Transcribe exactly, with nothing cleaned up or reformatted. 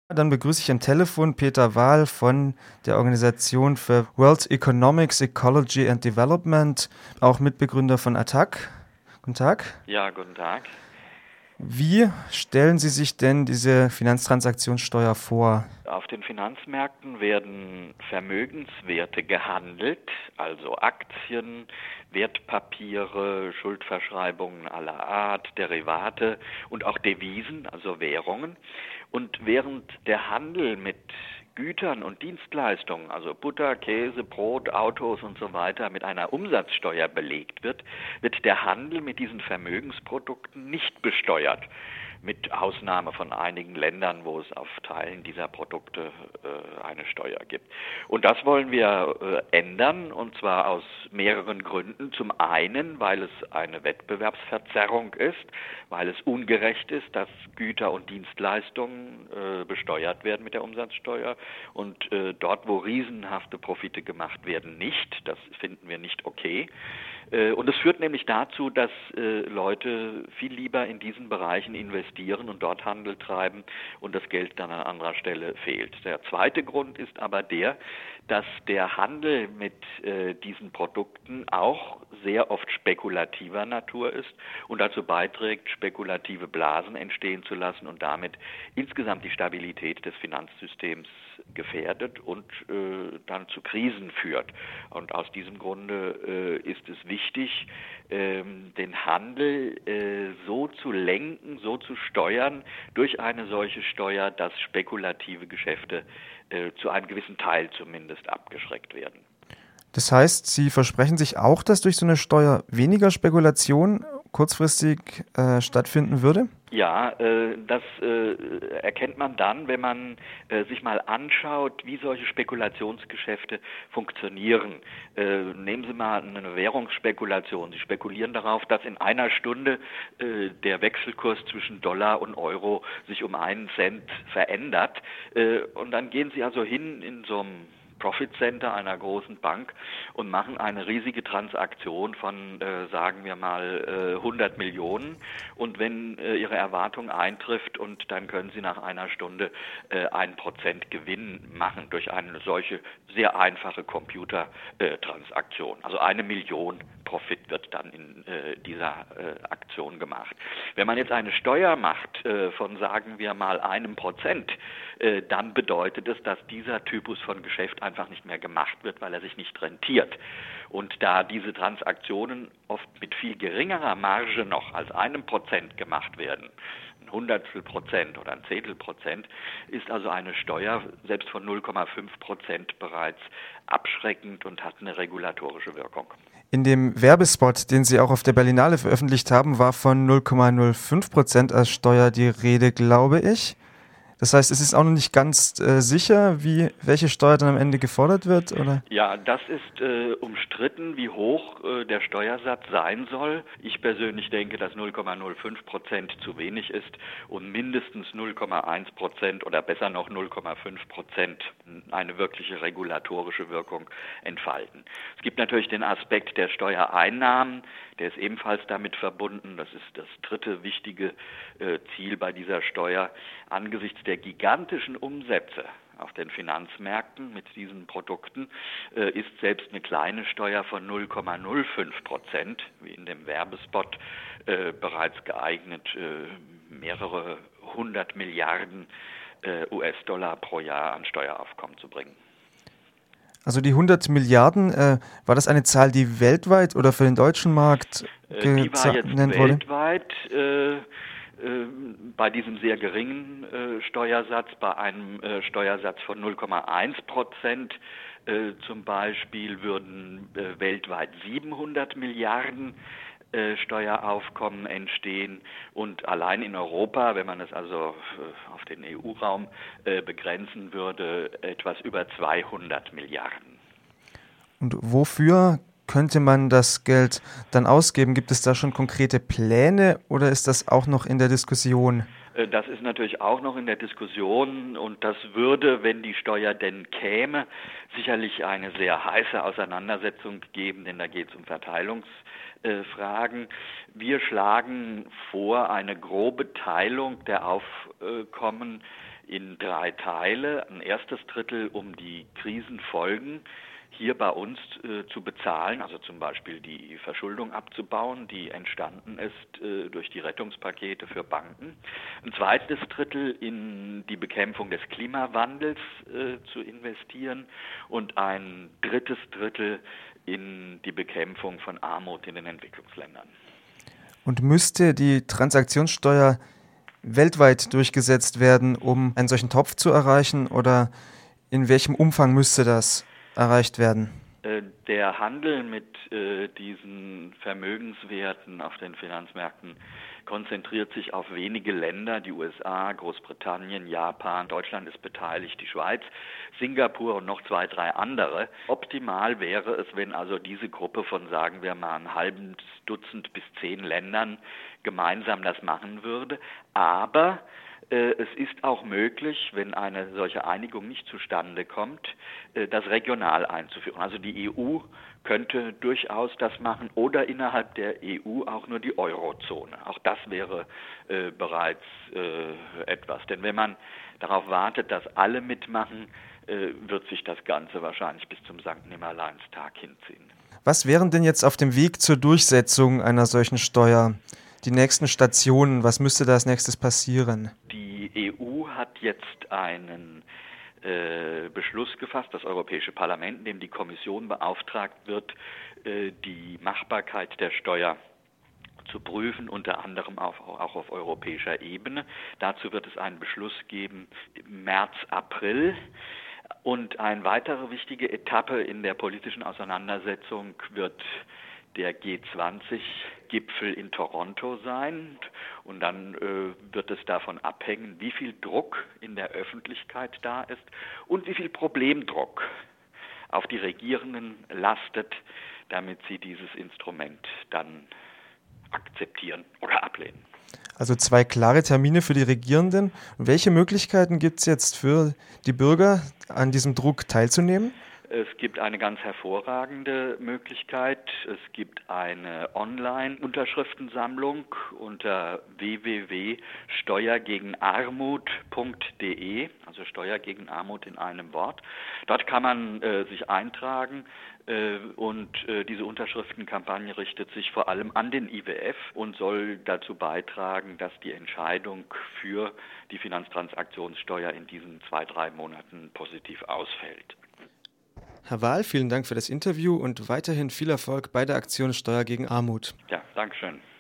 Dann begrüße ich am Telefon Peter Wahl von der Organisation für World Economics, Ecology and Development, auch Mitbegründer von A T T A C. Guten Tag. Ja, guten Tag. Wie stellen Sie sich denn diese Finanztransaktionssteuer vor? Auf den Finanzmärkten werden Vermögenswerte gehandelt, also Aktien, Wertpapiere, Schuldverschreibungen aller Art, Derivate und auch Devisen, also Währungen. Und während der Handel mit Gütern und Dienstleistungen, also Butter, Käse, Brot, Autos und so weiter, mit einer Umsatzsteuer belegt wird, wird der Handel mit diesen Vermögensprodukten nicht besteuert. Mit Ausnahme von einigen Ländern, wo es auf Teilen dieser Produkte äh, eine Steuer gibt. Und das wollen wir äh, ändern, und zwar aus mehreren Gründen. Zum einen, weil es eine Wettbewerbsverzerrung ist, weil es ungerecht ist, dass Güter und Dienstleistungen äh, besteuert werden mit der Umsatzsteuer und äh, dort, wo riesenhafte Profite gemacht werden, nicht. Das finden wir nicht okay. Und es führt nämlich dazu, dass äh, Leute viel lieber in diesen Bereichen investieren und dort Handel treiben und das Geld dann an anderer Stelle fehlt. Der zweite Grund ist aber der, dass der Handel mit äh, diesen Produkten auch sehr oft spekulativer Natur ist und dazu beiträgt, spekulative Blasen entstehen zu lassen und damit insgesamt die Stabilität des Finanzsystems gefährdet und äh, dann zu Krisen führt. Und aus diesem Grunde äh, ist es wichtig, ähm, den Handel äh, so zu lenken, so zu steuern durch eine solche Steuer, dass spekulative Geschäfte äh, zu einem gewissen Teil zumindest abgeschreckt werden. Das heißt, Sie versprechen sich auch, dass durch so eine Steuer weniger Spekulation kurzfristig äh, stattfinden würde? Ja, äh, das äh, erkennt man dann, wenn man äh, sich mal anschaut, wie solche Spekulationsgeschäfte funktionieren. Äh, nehmen Sie mal eine Währungsspekulation. Sie spekulieren darauf, dass in einer Stunde äh, der Wechselkurs zwischen Dollar und Euro sich um einen Cent verändert. Äh, und dann gehen Sie also hin in so einem Profit Center einer großen Bank und machen eine riesige Transaktion von, äh, sagen wir mal, äh, hundert Millionen. Und wenn äh, Ihre Erwartung eintrifft und dann können Sie nach einer Stunde äh, ein Prozent Gewinn machen durch eine solche sehr einfache Computertransaktion. Also eine Million Profit wird dann in äh, dieser äh, Aktion gemacht. Wenn man jetzt eine Steuer macht äh, von, sagen wir mal, einem Prozent, äh, dann bedeutet es, dass dieser Typus von Geschäft einfach nicht mehr gemacht wird, weil er sich nicht rentiert. Und da diese Transaktionen oft mit viel geringerer Marge noch als einem Prozent gemacht werden, ein Hundertstel Prozent oder ein Zehntel Prozent, ist also eine Steuer selbst von null Komma fünf Prozent bereits abschreckend und hat eine regulatorische Wirkung. In dem Werbespot, den Sie auch auf der Berlinale veröffentlicht haben, war von null Komma null fünf Prozent als Steuer die Rede, glaube ich. Das heißt, es ist auch noch nicht ganz äh, sicher, wie welche Steuer dann am Ende gefordert wird, oder? Ja, das ist äh, umstritten, wie hoch äh, der Steuersatz sein soll. Ich persönlich denke, dass null Komma null fünf Prozent zu wenig ist und mindestens null Komma eins Prozent oder besser noch null Komma fünf Prozent eine wirkliche regulatorische Wirkung entfalten. Es gibt natürlich den Aspekt der Steuereinnahmen, der ist ebenfalls damit verbunden. Das ist das dritte wichtige äh, Ziel bei dieser Steuer. Angesichts der gigantischen Umsätze auf den Finanzmärkten mit diesen Produkten äh, ist selbst eine kleine Steuer von null Komma null fünf Prozent, wie in dem Werbespot, äh, bereits geeignet, äh, mehrere hundert Milliarden äh, U S-Dollar pro Jahr an Steueraufkommen zu bringen. Also die hundert Milliarden, äh, war das eine Zahl, die weltweit oder für den deutschen Markt äh, Die war jetzt genannt wurde? weltweit äh, äh, bei diesem sehr geringen äh, Steuersatz, bei einem äh, Steuersatz von null Komma eins Prozent äh, zum Beispiel, würden äh, weltweit siebenhundert Milliarden äh, Steueraufkommen entstehen und allein in Europa, wenn man es also äh, auf den E U-Raum äh, begrenzen würde, etwas über zweihundert Milliarden. Und wofür könnte man das Geld dann ausgeben? Gibt es da schon konkrete Pläne oder ist das auch noch in der Diskussion? Das ist natürlich auch noch in der Diskussion und das würde, wenn die Steuer denn käme, sicherlich eine sehr heiße Auseinandersetzung geben, denn da geht es um Verteilungsfragen. Wir schlagen vor, eine grobe Teilung der Aufkommen in drei Teile. Ein erstes Drittel um die Krisenfolgen hier bei uns äh, zu bezahlen, also zum Beispiel die Verschuldung abzubauen, die entstanden ist äh, durch die Rettungspakete für Banken. Ein zweites Drittel in die Bekämpfung des Klimawandels äh, zu investieren und ein drittes Drittel in die Bekämpfung von Armut in den Entwicklungsländern. Und müsste die Transaktionssteuer weltweit durchgesetzt werden, um einen solchen Topf zu erreichen, oder in welchem Umfang müsste das erreicht werden? Der Handel mit äh, diesen Vermögenswerten auf den Finanzmärkten konzentriert sich auf wenige Länder, die U S A, Großbritannien, Japan, Deutschland ist beteiligt, die Schweiz, Singapur und noch zwei, drei andere. Optimal wäre es, wenn also diese Gruppe von, sagen wir mal, ein halbes Dutzend bis zehn Ländern gemeinsam das machen würde, aber es ist auch möglich, wenn eine solche Einigung nicht zustande kommt, das regional einzuführen. Also die E U könnte durchaus das machen oder innerhalb der E U auch nur die Eurozone. Auch das wäre äh, bereits äh, etwas. Denn wenn man darauf wartet, dass alle mitmachen, äh, wird sich das Ganze wahrscheinlich bis zum Sankt Nimmerleinstag hinziehen. Was wären denn jetzt auf dem Weg zur Durchsetzung einer solchen Steuer die nächsten Stationen? Was müsste da als nächstes passieren? Die E U hat jetzt einen äh, Beschluss gefasst, das Europäische Parlament, in dem die Kommission beauftragt wird, äh, die Machbarkeit der Steuer zu prüfen, unter anderem auch, auch auf europäischer Ebene. Dazu wird es einen Beschluss geben im März, April. Und eine weitere wichtige Etappe in der politischen Auseinandersetzung wird der G zwanzig Gipfel in Toronto sein. Und dann äh, wird es davon abhängen, wie viel Druck in der Öffentlichkeit da ist und wie viel Problemdruck auf die Regierenden lastet, damit sie dieses Instrument dann akzeptieren oder ablehnen. Also zwei klare Termine für die Regierenden. Welche Möglichkeiten gibt es jetzt für die Bürger, an diesem Druck teilzunehmen? Es gibt eine ganz hervorragende Möglichkeit. Es gibt eine Online-Unterschriftensammlung unter w w w punkt steuer gegen armut punkt d e, also Steuer gegen Armut in einem Wort. Dort kann man äh, sich eintragen äh, und äh, diese Unterschriftenkampagne richtet sich vor allem an den I W F und soll dazu beitragen, dass die Entscheidung für die Finanztransaktionssteuer in diesen zwei, drei Monaten positiv ausfällt. Herr Wahl, vielen Dank für das Interview und weiterhin viel Erfolg bei der Aktion Steuer gegen Armut. Ja, Dankeschön.